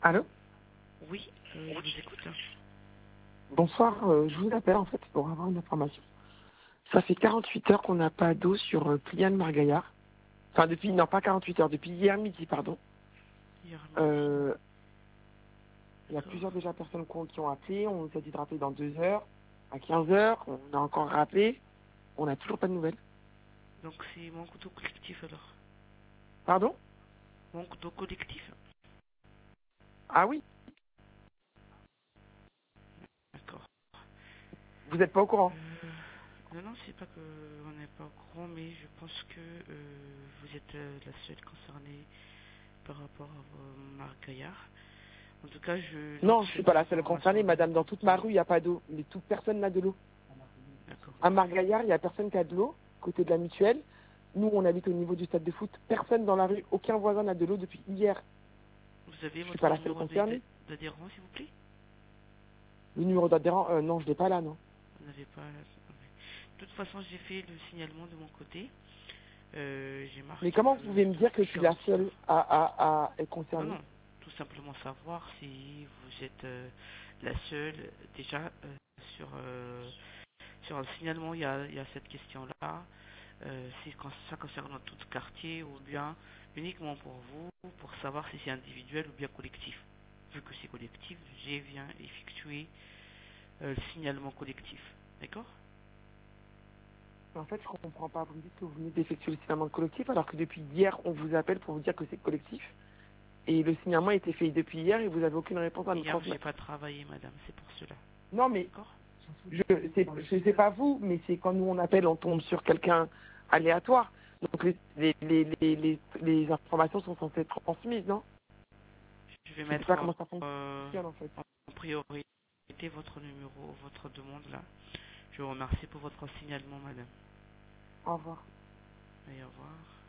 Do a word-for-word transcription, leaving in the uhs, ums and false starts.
Allô? Oui, euh, je vous écoute. Bonsoir, euh, je vous appelle en fait pour avoir une information. Ça fait quarante-huit heures qu'on n'a pas d'eau sur euh, Pliane Margaillard. Enfin depuis, non pas quarante-huit heures, depuis hier midi, pardon. Hier midi. Euh, Il y a D'accord. plusieurs déjà personnes qui ont, qui ont appelé, on nous a dit de rappeler dans deux heures, à quinze heures, on a encore rappelé, on n'a toujours pas de nouvelles. Donc c'est manque d'eau collectif alors. Pardon? Manque d'eau collectif. Ah oui, D'accord. vous n'êtes pas au courant. Euh, non, non, c'est pas que on n'est pas au courant, mais je pense que euh, vous êtes euh, la seule concernée par rapport à vos margaillards. En tout cas, je note Non, je suis cette pas la seule information concernée, de madame, votre dans toute ma part. rue, il n'y a pas d'eau. Mais toute personne n'a de l'eau. D'accord. À Margaillard, il n'y a personne qui a de l'eau, côté de la mutuelle. Nous, on habite au niveau du stade de foot. Personne dans la rue, aucun voisin n'a de l'eau depuis hier. Vous avez Je suis votre pas la seule numéro d'ad- concernée. d'adhérent, s'il vous plaît? Le numéro d'adhérent, euh, non, je l'ai pas là, non. Vous n'avez pas. De toute façon, j'ai fait le signalement de mon côté. Euh, j'ai Mais marqué comment vous pouvez me dire que que je suis la quarante-huit seule heures. à, à, à être Non, concernée? non, tout simplement savoir si vous êtes euh, la seule. Déjà, euh, sur, euh, sur le signalement, il y a, il y a cette question-là. Euh, si con- ça concerne tout le quartier ou bien uniquement pour vous, pour savoir si c'est individuel ou bien collectif. Vu que c'est collectif, j'ai bien effectué euh, le signalement collectif. D'accord? En fait, je comprends pas. Vous me dites que vous venez d'effectuer le signalement collectif alors que depuis hier, on vous appelle pour vous dire que c'est collectif. Et le signalement a été fait depuis hier et vous n'avez aucune réponse à nous Hier, j'ai transmettre. pas travaillé, madame, c'est pour cela. Non, mais D'accord? je c'est je sais pas vous, mais c'est quand nous on appelle, on tombe sur quelqu'un aléatoire. Donc les, les, les, les, les, les informations sont censées être transmises, non? Je vais Je sais mettre pas en, comment ça euh, fonctionne en fait. en priorité votre numéro, votre demande là. Je vous remercie pour votre signalement, madame. Au revoir. Et au revoir.